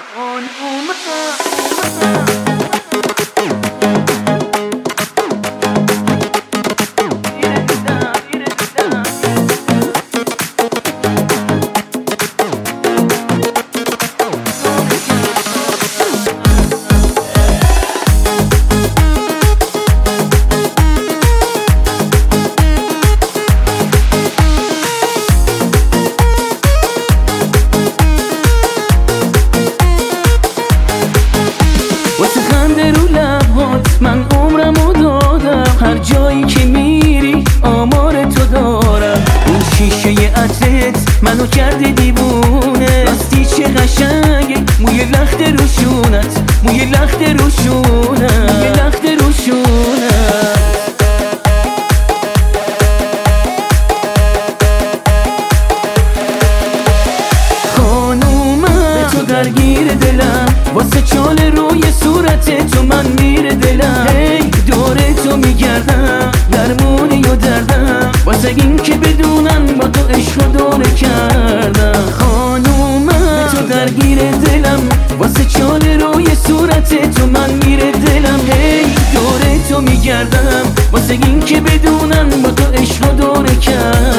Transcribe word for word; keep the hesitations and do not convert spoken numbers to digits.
من عمرمو دادم، هر جایی که میری آمار تو دارم. اون شیشه عطرت منو کرده دیوونه، راستی چه قشنگه موی لخت روشونت، موی لخت روشونت، موی لخت روشونت. خانومم به تو درگیر دلم، واسه چال روی صورت تو من میره دلم. هی دور تو میگردم درمونی و دردم، واسه این که بدونن با تو عشق و دوره کردم. خانومم به تو درگیر دلم، واسه چال روی صورت تو من میره دلم. هی دور تو میگردم واسه این که بدونن با تو عشق و دوره کردم.